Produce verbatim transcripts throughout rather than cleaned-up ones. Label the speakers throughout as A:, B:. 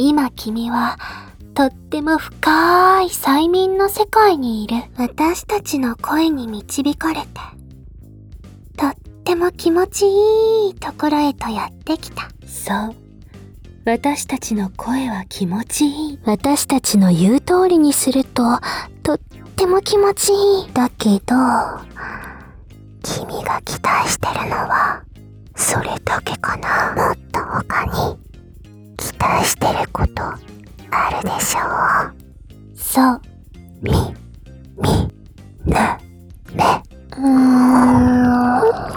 A: 今君はとっても深い催眠の世界にいる。私たちの声に導かれて、とっても気持ちいいところへとやってきた。そう。私たちの声は気持ちいい。私たちの言う通りにすると、とっても気持ちいい。だけど、君が期待してるのは、それだけかな。もっと他に、期待してること、あるでしょう。そう。み、み、な、め。うーん。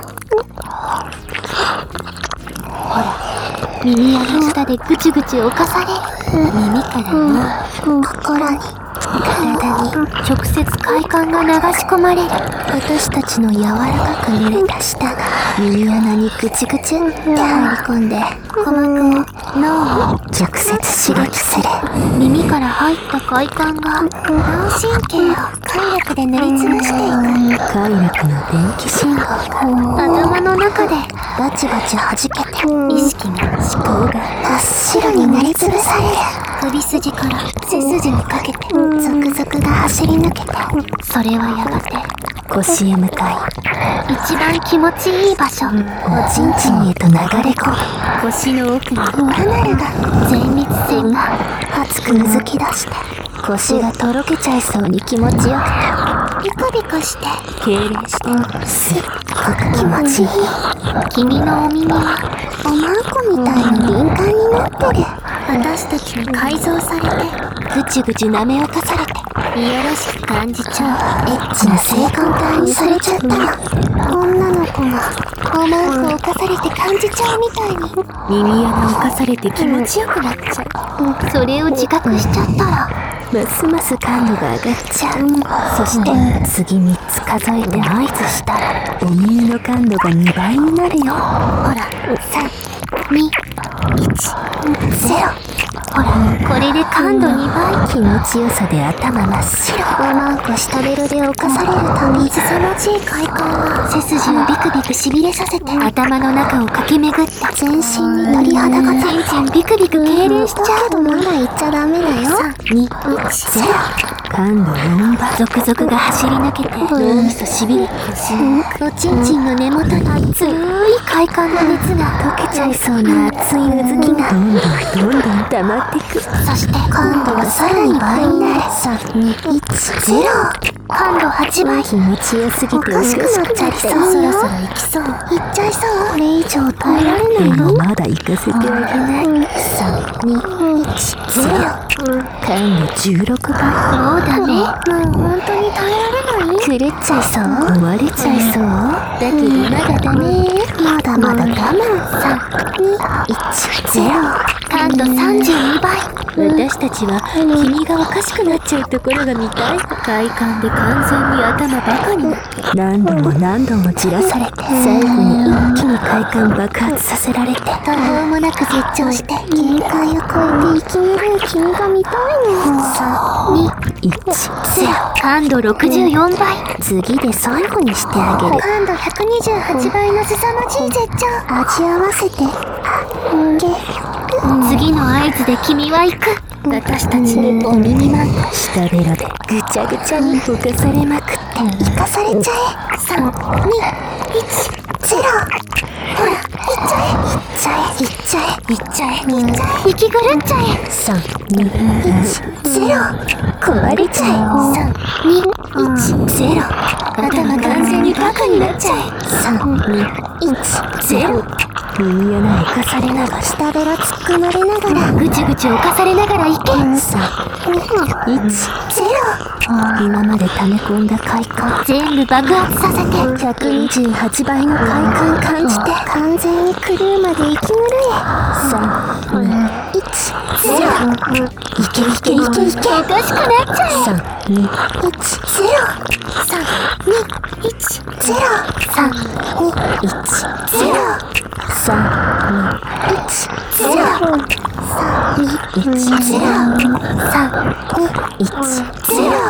A: ほら、耳やの下でぐちゅぐちゅ侵される。耳からの、心に、体に直接快感が流し込まれる。私たちの柔らかく濡れた舌が耳穴にぐちぐちって入り込んで、鼓膜を、脳を直接刺激する。耳から入った快感が脳神経を快楽で塗りつぶしていく。快楽の電気信号が頭の中でバチバチ弾けて、意識が思考が真っ白に塗りつぶされる。首筋から背筋にかけてゾクゾクが走り抜けて、それはやがて腰へ向かい、一番気持ちいい場所、おちんちんへと流れ込む。腰の奥にカナルが前立腺が熱くうずき出して、腰がとろけちゃいそうに気持ちよくて、ビコビコして痙攣して、すっごく気持ちいい。君のお耳はおまんこみたいに敏感になってる。私たちに改造されて、ぐちゅぐちゅ舐め侵されて、いやらしく感じちゃう。エッチな性感帯にされちゃったの。女の子がおまんこを侵されて感じちゃうみたいに、耳穴を侵されて気持ちよくなっちゃう。それを自覚しちゃったら、ますます感度が上がっちゃう。そして次みっつ数えて合図したら、お耳の感度がにばいになるよ。ほら、さん、に、いち、ゼロ。ほら、これで感度にばい。気持ちよさで頭真っ白。おまんこ下ベロで侵されるたび、凄まじい快感が背筋をビクビクしびれさせて、頭の中を駆け巡って、全身に鳥肌が立つ。ちんちんビクビク痙攣しちゃう。けどまだ言っちゃダメだよ。さん、に、いち、ゼロ。感度よんばい。ゾクゾクが走り抜けて、脳みそしびれ、おちんちんの根元に熱い快感の熱が溶けちゃいそうな熱いうずきがどんどんどんどん溜まってく。そして感度はさらに倍になる。さん、に、いち、ゼロ。感度はちばい。気持ちよすぎておかしくなっちゃって、そろそろ行きそう。行っちゃいそう。これ以上耐えられないの。まだ行かせてあげない。さん、に、いち、ゼロ。感度じゅうろくばい。もうダメ。もう本当に耐えられない。狂っちゃいそう。壊れちゃいそう。だけどまだダメ。まだまだ我慢。さん、に、いち、ゼロ。感度さんじゅうにばい。私たちは君がおかしくなっちゃうところが見たい。快感で完全に頭バカになって、何度も何度もじらされて、最後に一気に快感爆発させられて、途方もなく絶頂して、限界を超えて生きぬるい君が見たいの。さん、に、いち、ゼロ。感度ろくじゅうよんばい。次で最後にしてあげる。感度ひゃくにじゅうはちばいの凄まじい絶頂。味合わせてあげる。次の合図で君は行く。私たちのお耳まんこ下ベロでぐちゃぐちゃに浮かされまくって生かされちゃえ。さん、に、いち、ゼロ。ほら、行っちゃえ行っちゃえ行っちゃえ行っちゃえ行っちゃえ、息狂っちゃえ。さん、に、いち、ゼロ。壊れちゃえ。さん、に、いち、ゼロ。頭完全にバカになっちゃえ。さん、に、いち、ゼロ。耳穴を侵されながら、下ベロ突っ込まれながら、ぐちゅぐちゅ侵されながら行け。さん、に、いち、ゼロ。今まで溜め込んだ快感全部爆発させて、ひゃくにじゅうはちばいの快感感じて、完全に狂うまで生きぬるい。さん、に、いち、ゼロ。いけいけいけいけ、おかしくなっちゃえ。さん、に、いち、ゼロ。さん、に、いち、ゼロ。さん、に、いち、ゼロ。さん、に、いち、ゼロ。さん、に、いち、ゼロ。さん、に、いち、ゼロ。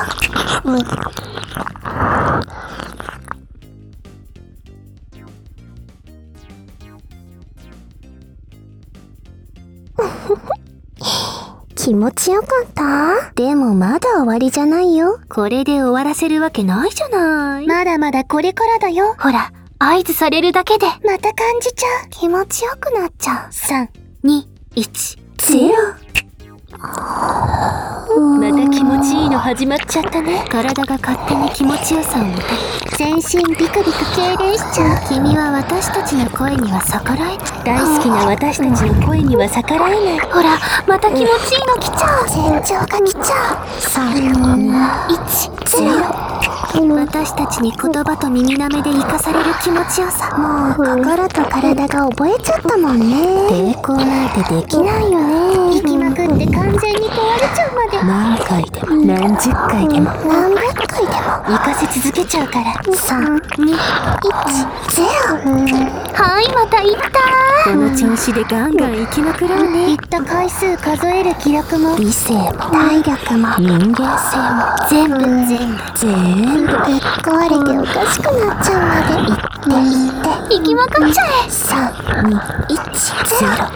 A: ふふふ気持ちよかった？でもまだ終わりじゃないよ。これで終わらせるわけないじゃない。まだまだこれからだよ。ほら、合図されるだけでまた感じちゃう。気持ちよくなっちゃう。さん、に、いち、ゼロ。また気持ちいいの始まっちゃったね。体が勝手に気持ちよさを求め、全身ビクビク痙攣しちゃう。君は私たちの声には逆らえない。大好きな私たちの声には逆らえない。ほら、また気持ちいいの来ちゃう。成長が来ちゃう。さん、に、いち、ゼロ。私たちに言葉と耳なめで生かされる気持ちよさ。もう心と体が覚えちゃったもんね。抵抗なんてできないよね。生きまくって完全に壊れちゃうまで。何回でも何十回でも何百回でも生かせ続けちゃうから。さん、に、いち、ゼロ。はい、また行った。この調子でガンガン行きまくろうね。行った回数数える記録も理性も体力も人間性も全部全部全部ぶっ壊れておかしくなっちゃうまで行って行って行きまくっちゃえ。さん、に、いち、ゼロ。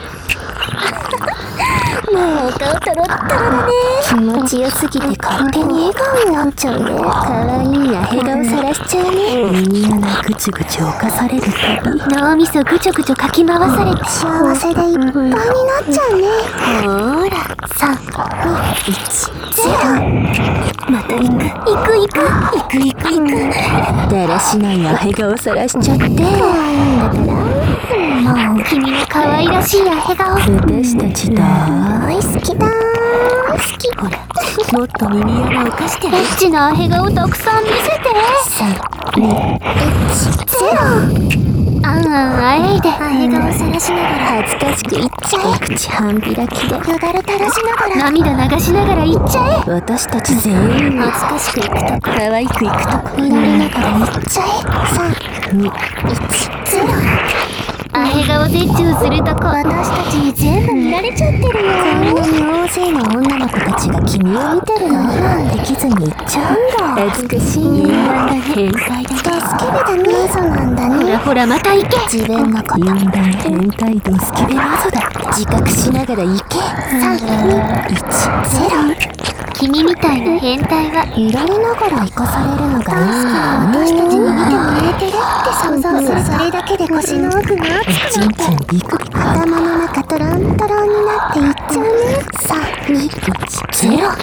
A: もうお顔トロットロだね。気持ちよすぎて勝手に笑顔になっちゃうね。かわいいアヘ顔さらしちゃうね。耳穴ぐちゅぐちゅ犯されるたび脳みそぐちょぐちょかき回されて幸せでいっぱいになっちゃうね。ほーら、さん、に、いち、ゼロ。また行く行く行く行く行く行く。だらしないアヘ顔さらしちゃって。可愛いんだからもう君の可愛らしいアヘ顔私たち大好きだー好き。ほら、もっと耳穴を貸して。エッチなアヘ顔たくさん見せて。さん、に、いち、ゼロ。あんあんあえいでアヘ顔さらしながら恥ずかしく言っちゃえ。口半開きでよだれ垂らしながら涙流しながら言っちゃえ。私たち全員恥ずかしく行くとこ可愛く行くとこうなりながら言っちゃえ。さん、に、いち、ゼロ。アヘ顔絶頂するとこ私たちに全部見られちゃってるよ。こんなに大勢の女の子たちが君を見てるのにできずに行っちゃうんだ。恥ずかしいね。変態だね。変態だね。ドスケベだね。そうなんだね。ほらほらまた行け。自分のこと。変態変態ドスケベ謎だって自覚しながら行け。さん、に、いち、ゼロ。君みたいな変態は揺られながら生かされるのがいいんだよね。私たちに見てもらえてるって想像する。それだけで腰の奥が熱くなってちんちんビクビク頭の中トロントロンになっていっちゃうね。さん、に、いち、ゼロ。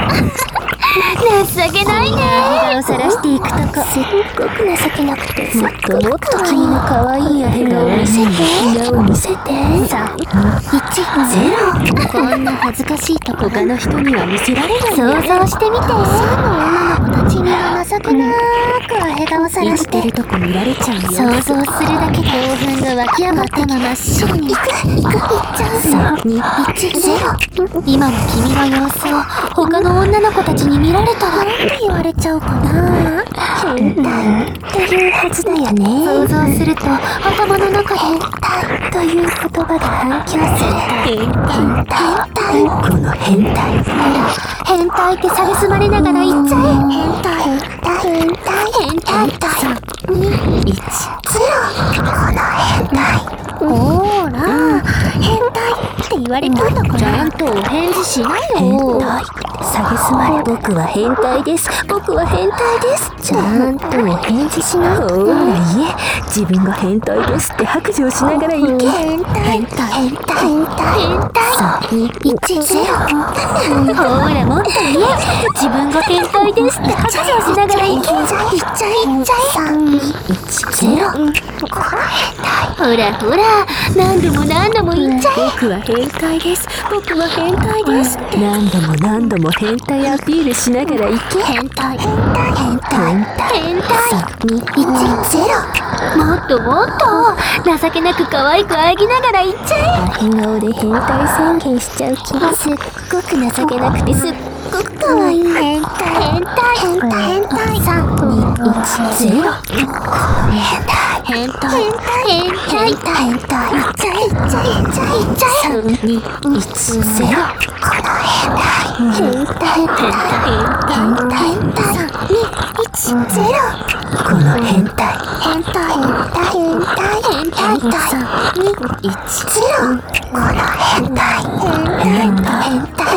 A: 情けないね。アヘ顔さらしていくとこすっごく情けなくてもっともっと君の可愛いアヘ顔を見せて裏を見せて。さん、に、いち、ゼロ。こんな恥ずかしいとこ他の人には見せられない。想像してみて。その女の子たちには情けなーくアヘ顔さらしてるとこ見られちゃうよ。想像するだけで興奮が湧き上がったまま真っ白にいくいくいっちゃう。さん、に、いち、ゼロ。今の君の様子を他の女の子たちに見られたらなんて言われちゃうかな。変態っていうはずだよね。想像すると頭の中で変態という言葉が反響する。変態この変態。ほら変態って蔑まれながら言っちゃえ。変態変態変態変態。さん、に、いち、ゼロ。この変態。ほーら変態って言われたんだからちゃんとお返事しなよ。変態蔑まれ。僕は変態です。僕は変態です。ちゃんとお返事しな。ほーらいえ自分が変態ですって白状しながら行け。変態変態変態変態変態。さん、に、いち、ゼロ。ほーらもっと言え自分が変態ですって白状しながら行け。いっちゃえいっちゃえ。さん、に、いち、ゼロ。この変態。ほらほら何度も何度も言っちゃえ。僕は変態です。僕は変態ですって何度も何度も変態アピールしながら行け。変態変態変態変態。さん、に、いち、ゼロ。もっともっと情けなく可愛くあえぎながら言っちゃえ。アヘ顔で変態宣言しちゃう気がすっごく情けなくてすっごく可愛い。変態変態変態変態。さん、に、いち、ゼロ。変態変態変態変態変態。いっちゃえいっちゃえいっちゃえいっちゃえ。さん、に、いち、ゼロ。この変態変態変態変態変態。さん、に、いち、ゼロ。この変態変態変態変態変態。さん、に、いち、ゼロ。この変態変態変態変態。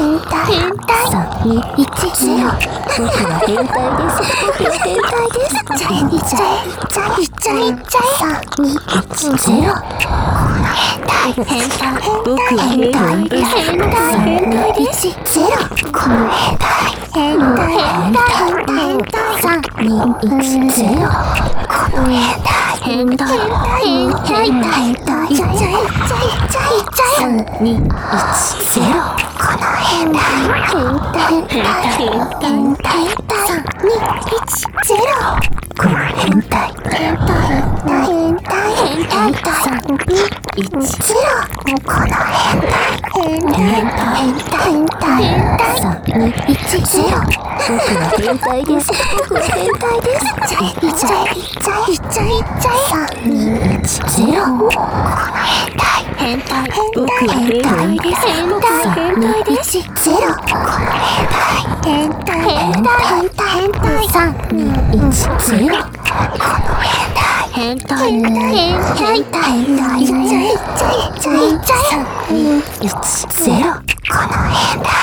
A: 変態。さん、に、いち、ゼロ。僕は変態です。僕は変態です。いっちゃえ、いっちゃえ、いっちゃえ、いっちゃえ、いっちゃえ。さん、に、いち、ゼロ。変態、変態。僕は変態です。変態、変態です。ゼロ。この変態、変態、変態、変態。さん、に、いち、ゼロ。この変態、変態、変態、変態。いっちゃえ、いっちゃえ、いっちゃえ、いっちゃえ。さん、に、いち、ゼロ。この変態、変態、変態、変態。さん、に、いち、ゼロ。この変態、変態、変態、変態。さん、に、いち、ゼロ。この変態、変態、変態、変態、変態。さん、に、いち、ゼロ。僕は変態です。僕は変態です。いっちゃえ、いっちゃえ、いっちゃえ、いっちゃえ。さん、に、いち、ゼロ。この変態、変態、僕は変態です。変態、変態です。ゼロ。この変態、変態、変態、変態、変態。さん、に、いち、ゼロ。この変態、変態、変態、変態、変態。いっちゃえ、いっちゃえ、いっちゃえ、いっちゃえ。さん、に、いち、ゼロ。この変態。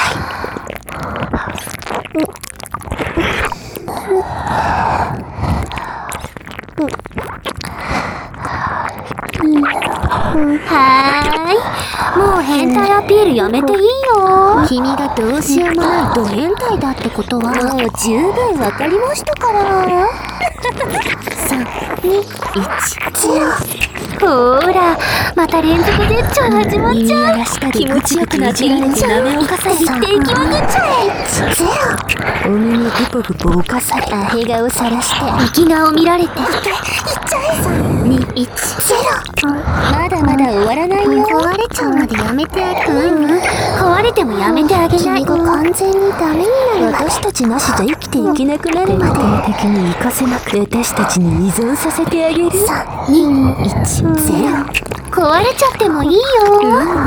A: はーい、もう変態アピールやめていいよ。君がどうしようもないド変態だってことはもう十分わかりましたからさん、に、いち、ゼロ。ほーら、また連続絶頂始まっちゃう。気持ちよくなっていっちゃう。言っていきまくっちゃえ。ゼロ。お耳ブポブポ犯され、アヘ顔さらして生き顔見られていっちゃえ。さん、に、いち、ゼロ。まだまだ終わらないよ。壊れちゃうまでやめてあげる。うん、壊れてもやめてあげない。君が完全にダメになる。私たちなしじゃ生きていけなくなるまで的に活かせなく私たちに依存させてあげる。さん、に、いち、ゼロ。壊れちゃってもいいよ。うん、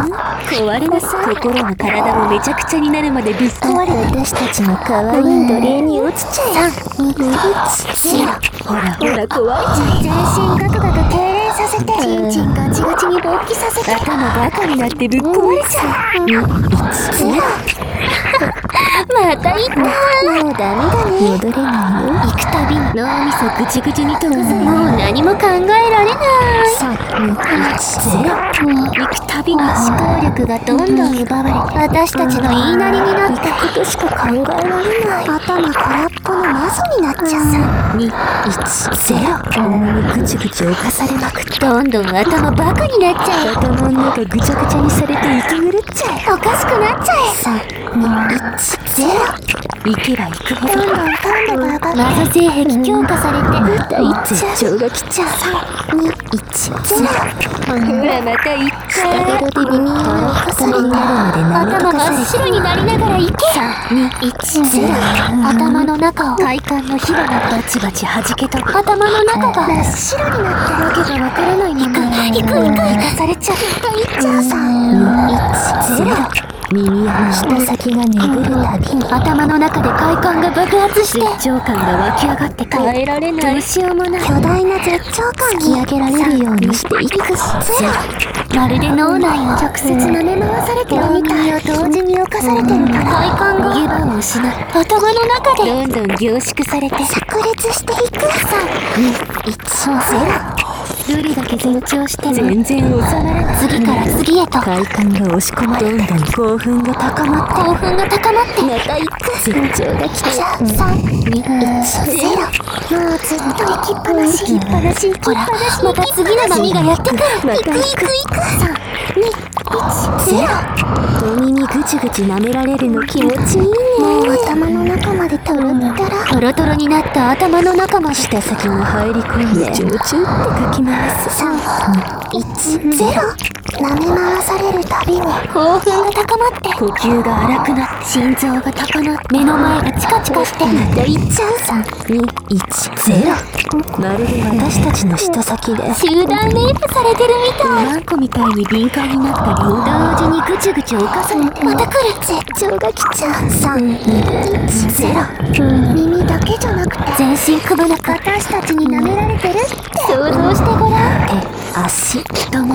A: 壊れなさい。心も体もめちゃくちゃになるまでぶっ壊れ。私たちの可愛い奴隷に落ちちゃえ。さん、に、いち、ゼロ。ほらほら壊れちゃえ。全身ガクガク痙攣させて、チンチンガチガチに勃起させて、頭が赤になってぶっ壊れちゃう。に、いち、ゼロ。また行った。もうダメだね。戻れないよ。行くたびに脳みそぐちぐちに溶かされ、もう何も考えられない。さん、に、いち、ゼロ。行くたびに思考力がどんどん奪われて、私たちの言いなりになったことしか考えられない。頭空っぽのマゾになっちゃう。さん、に、いち、ゼロ。重にぐちぐち犯されまくって、どんどん頭バカになっちゃう。頭の中ぐちゃぐちゃにされて息狂っちゃえ。おかしくなっちゃえ。さん、に、いち、ゼロ。行けば行くほどどんどん感度が上がる。謎性癖強化されて絶頂が来ちゃう。さん、に、いち、ゼロ。ほらまた行った。下ベロで耳を重ねになるまで頭真っ白になりながら行け。さん、に、いち、ゼロ。頭の中を快感の火花がバチバチ弾け飛ぶ。頭の中が真っ白になってわけがわからないまま行く行く行く行かされちゃう。行っちゃう。さん、に、いち、ゼロ。耳や舌先が巡るたびに頭の中で快感が爆発して絶頂感が湧き上がって耐えられない。どうしようもない巨大な絶頂感に引き上げられるようにしていく。ゼロ。まるで脳内を直接舐め回されてるみたい。を同時に侵されてるから快感が逃げ場を失って頭の中でどんどん凝縮されて炸裂していく。さん、に、いち、ゼロ。どれだけ増長しても全然収まらない。次から次へと快感が押し込まれ、どんどん興奮が高まって興奮が高まってまた行く。絶頂が来ちゃう。さん、に、いち、ゼロ。もうずっと行きっぱなし行きっぱなし行きっぱなし。また次の波がやってくる。行く行く行く。さん、に、いち、ゼロ。お耳ぐちぐち舐められるの気持ちいいね。もう頭の中までとろったらトロトロになった頭の中まで舌先に入り込んでチューチューってかき回す。さん、に、いち、ゼロ。舐め回されるたびに興奮が高まって呼吸が荒くなって心臓が高鳴って目の前がチカチカしてまた行っちゃう。さん、に、いち、ゼロ。まるで私たちの舌先で集団レイプされてるみたい。ワンコみたいに敏感になったり同時にぐちぐち犯されてまた来る。絶頂が来ちゃう。さん、に、いち、ゼロ。耳だけじゃなくて全身くぶなく私たちに舐められてるって想像してごらん。手、足、太もも、お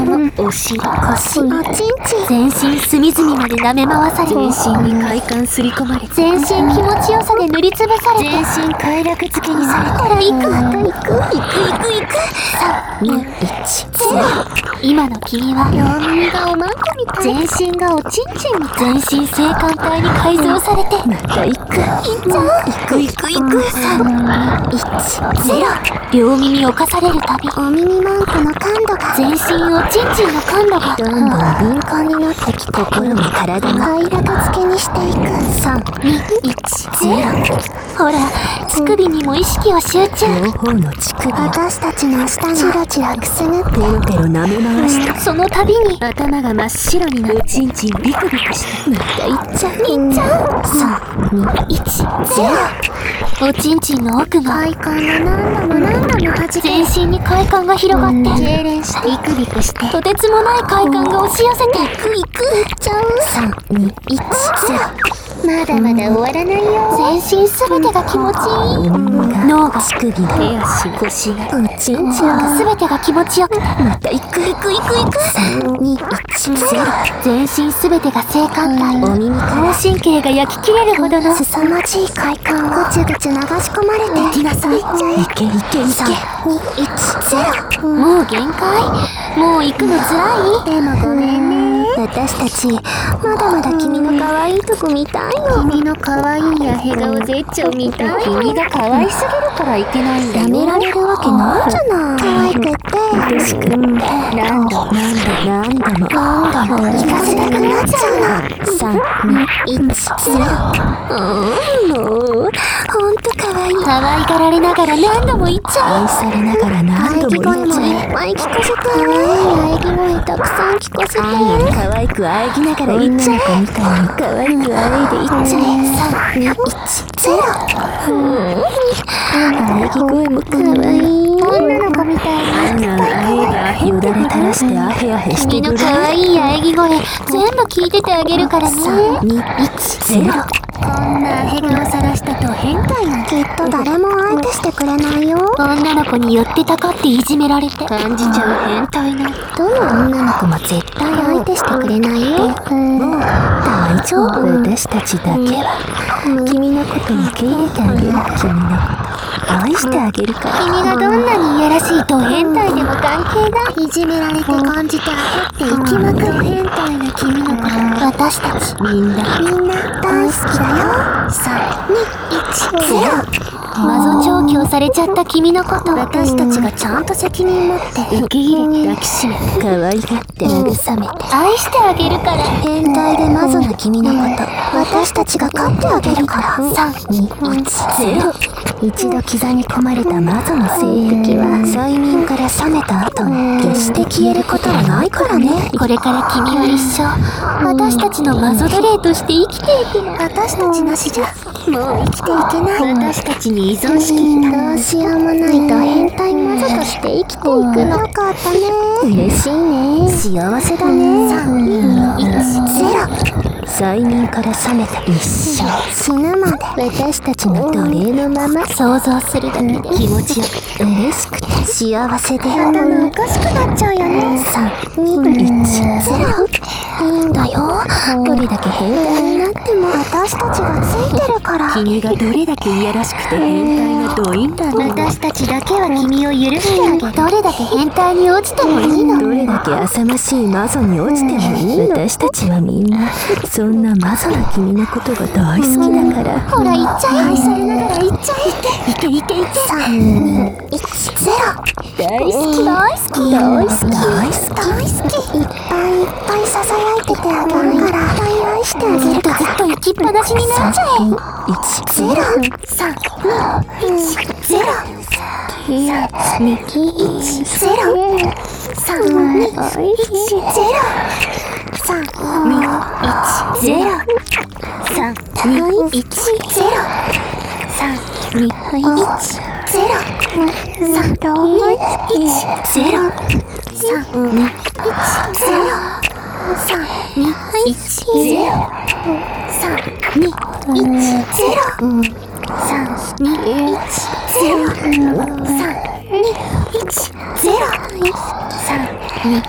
A: 腰、腰、おちんちん。全身隅々まで舐め回され、全身に快感すり込まれ、全身気持ちよさで塗りつぶされ、全身快楽付けにされ、ほら行く、行く、行く、行く、行く。さん、に、いち、ゼロ。今の君は両耳がおまんこみたい、全身がおちんちんみたい、全身性感帯に改造されて、また行く、行っちゃう、行く、行く、行く。さん、に、いち、ゼロ。両耳侵されるたび、お耳まんこの感度が、全身おちんちんの感度がどんどん敏感になってきて、心も体も快楽付けにしていく。さん、に、いち、ゼロ。ほら、乳首にも意識を集中。両方の乳首、私たちの下にチラチラくすぐって、ペロペロ舐め回して、その度に頭が真っ白になる、おちんちんビクビクして、またいっちゃう、いっちゃう。さん、に、いち、ゼロ。おちんちんの奥が快感が何度も何度もはじけ、全身に快感が広がって、痙攣してビクビクして、とてつもない快感が押し寄せていく、いく、いっちゃう。さん、に、いち、ゼロ。まだまだ終わらないよ。全身すべてが気持ちいい。脳が、乳首が、手足が、腰が、おちんちんが、すべてが気持ちよくて、また行く行く行く行く。さん、に、いち、ゼロ。全身すべてが性感帯、お耳から神経が焼き切れるほどの凄まじい快感をぐちゅぐちゅ流し込まれて、行きなさい。いけいけいけ。さん、に、いち、ゼロ。もう限界。もう行くのつらい。でもごめんね。私たちまだまだ君の可愛いとこ見たいの。君の可愛いやへ顔絶頂見たい。君が可愛すぎるからいけないんだよ。やめられるわけないじゃない。可愛くって嬉しくって何度何度何度も何度も聞かせたくなっちゃうの。さん、に、いち、ゼロ。うん、もうほんと可愛い。可愛がられながら何度も言っちゃう。愛されながら何度も言っちゃう。いっぱい聞かせて。可愛い喘ぎ声たくさん聞かせて。可愛く喘ぎながら言っちゃえ。女の子みたいに可愛く喘いで言っちゃえ。さん、に、いち、ゼロ。喘ぎ声も可愛い。女の子みたいによだれ垂らしてアヘアヘしてくれ。君の可愛い喘ぎ声全部聞いててあげるからね。さん、に、いち、ゼロ。こんなヘ顔さらしたと変態なんてきっと誰も相手してくれないよ。女の子に寄ってたかっていじめられて感じちゃう変態な。どの女の子も絶対相手してくれないよ。もう大丈夫。私たちだけは君のこと受け入れてあげる。君のこと愛してあげるから。君がどんなにいやらしいと変態でも関係ない。いじめられて感じて焦って生きまくる変態な君のこと、私たちみんなみんな大好きだよ。さん、に、いち、ゼロ。マゾ調教されちゃった君のこと私たちがちゃんと責任持って受け入れて抱きしめ可愛がって慰めて愛してあげるから。変態でマゾな君のこと私たちが飼ってあげるから。さん、に、いち、ゼロ。一度刻み込まれたマゾの性癖は催眠から覚めた後に決して消えることはないからね。これから君は一生私たちのマゾ奴隷として生きていくの。私たちなしじゃもう生きていけない。私たちに依存しきったどうしようもないと変態マゾとして生きていくの。よかったね。嬉しいね。幸せだね。さん、に、いち、ゼロ。催眠から覚めた一生死ぬまで私たちの奴隷のまま想像するだけで気持ちよく嬉しくて幸せで頭おかしくなっちゃうよね。さん、に、いち、ゼロ。いいんだよ。どれだけ変態になっても私たちがついてるから。君がどれだけいやらしくて変態なドインだろう。私たちだけは君を許してあげる。どれだけ変態に落ちてもいいの。どれだけ浅ましいマゾに落ちてもいいの。私たちはみんなそんなマゾな君のことが大好きだから。ほら行っちゃえ。愛されながら行っちゃえ。いけいけいけ。さん、に、いち、ゼロ。大好き大好き大好き大好き大好き。いっぱいいっぱいささやいててあげるから。愛愛してあげるから。ずっと行きっぱなしになっちゃえ。に、いち、ゼロ。さん、に、いち、ゼロ。さん、に、いち、ゼロ。さん、に、いち、ゼロ。さん、に、いち、ゼロ。さん、に、いち、ゼロ。さん、に、いち、ゼロ。さん、に、いち、ゼロ。さん、に、いち、ゼロ。さん、に、いち、ゼロ。さん、に、いち、ゼロ。さん、に、いち、ゼロ。さん、に、いち、ゼロ。さん、に、い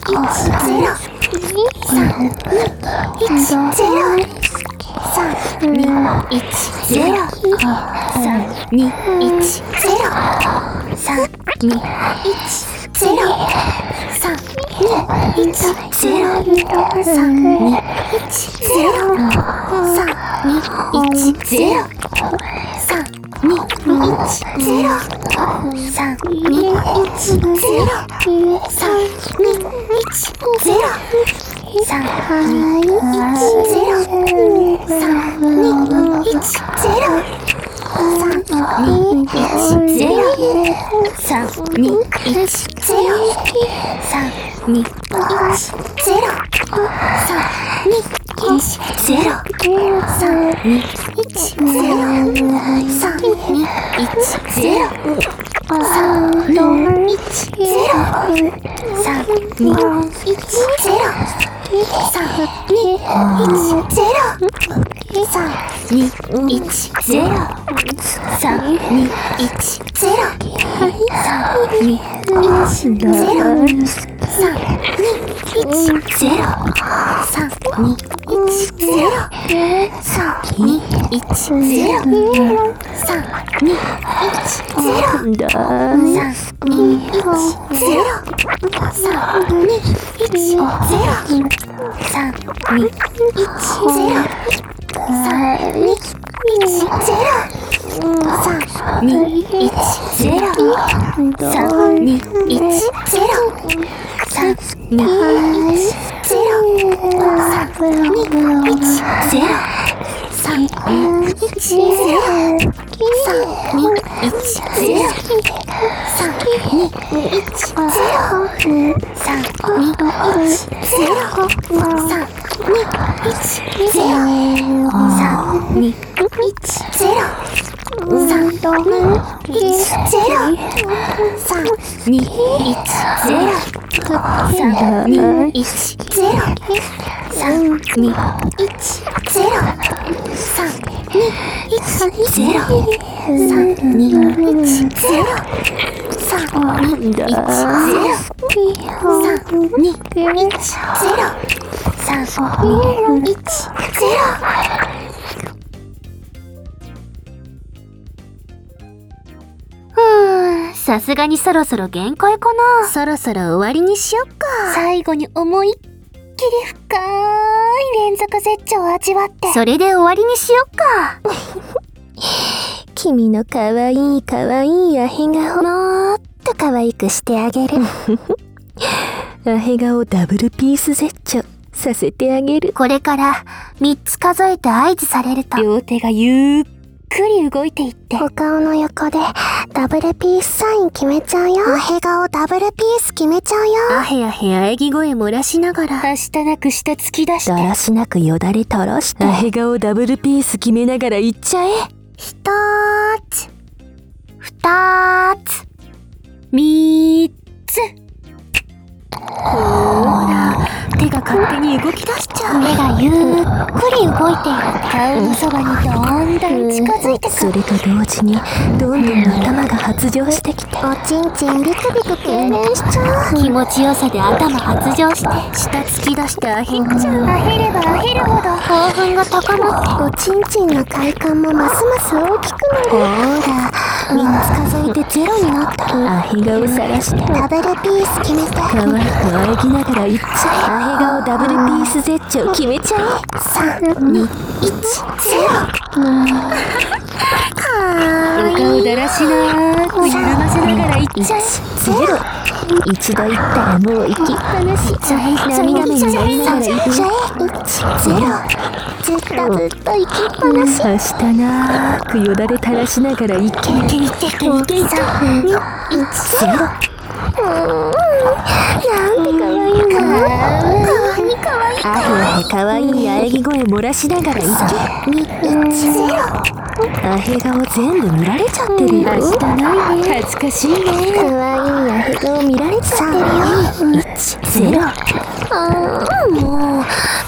A: さすがにそろそろ限界かな。そろそろ終わりにしよっか。最後に思いっきり深い連続絶頂を味わって、それで終わりにしよっか。君のかわいいかわいいアヘ顔もっと可愛くしてあげる。アヘ顔ダブルピース絶頂させてあげる。これからみっつ数えて合図されると、両手がゆっくり動いていって、お顔の横でダブルピースサイン決めちゃうよ。アヘ顔ダブルピース決めちゃうよ。アヘアヘ喘ぎ声漏らしながら、はしたなく下突き出して、だらしなくよだれ垂らして、アヘ顔ダブルピース決めながらいっちゃえ。ひとーつ、ふたーつ、みーっつ。ほーら、手が勝手に動き出しちゃう。目がゆっくり動いている。顔のそばにどんどん近づいてくる。それと同時にどんどん頭が発情してきて、おちんちんビクビク痙攣しちゃう。気持ちよさで頭発情して、下突き出してアヘっちゃう。アヘればアヘるほど興奮が高まって、おちんちんの快感もますます大きくなる。ほーら、みっつ数えてゼロになったら、アヘ顔さらして、ダブルピース決めて、可愛く喘ぎながらいっちゃえ。アヘ顔ダブルピース絶頂決めちゃえ。さん、に、いち、ゼロ。お顔だらしなーく緩ませながらいっちゃえ。ゼロ。一度行ったらもう行きっぱなし。涙目になりながら行っちゃえ。いち、ゼロ。ずっとずっと行きっぱなし。はしたなーくよだれ垂らしながらいけいけいけいけいけ。さん、に、いち、ゼロ。なんてかわいいの。かわいいかわいい。あへへかわいい喘ぎ声漏らしながらいけ。に、いち、ゼロ。アヘ顔全部見られちゃってるよ。はしたないね。恥ずかしいね。かわいいアヘ顔見られちゃってるよ。いち、ゼロ。ああ、もう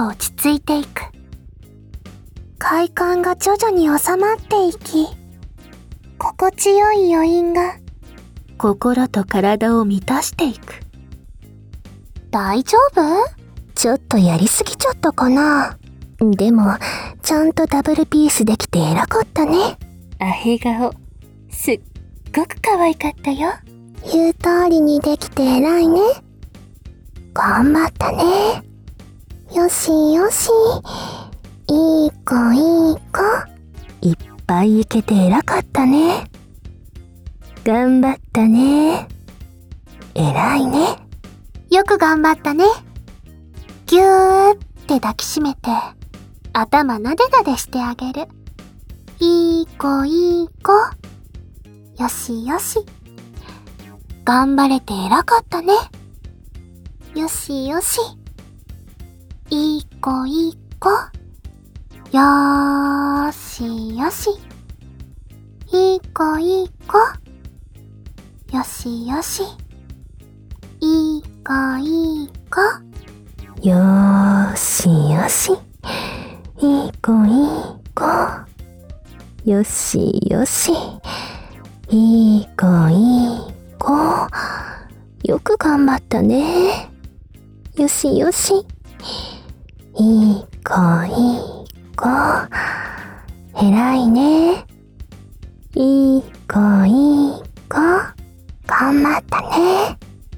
A: と落ち着いていく。快感が徐々に収まっていき、心地よい余韻が心と体を満たしていく。大丈夫？ちょっとやりすぎちゃったかな。でも、ちゃんとダブルピースできて偉かったね。アヘ顔、すっごく可愛かったよ。言う通りにできて偉いね。頑張ったね。よしよし。いい子いい子。いっぱいいけて偉かったね。頑張ったね。偉いね。よく頑張ったね。ぎゅーって抱きしめて、頭なでなでしてあげる。いい子いい子。よしよし。頑張れて偉かったね。よしよし。いい子いい子。よーしよし。いい子いい子。よしよし。いい子いい子。よーしよし。いい子いい子。よしよし。いい子いい子。よく頑張ったね。よしよし。いい子いい子。偉いね。いい子いい子。頑張ったね。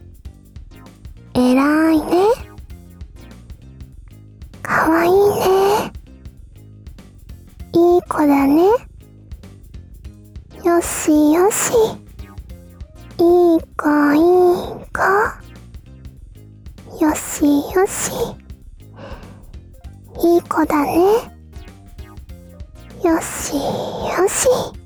A: 偉いね。かわいいね。いい子だね。よしよし。いい子いい子。よしよし。いい子だね。よしよし。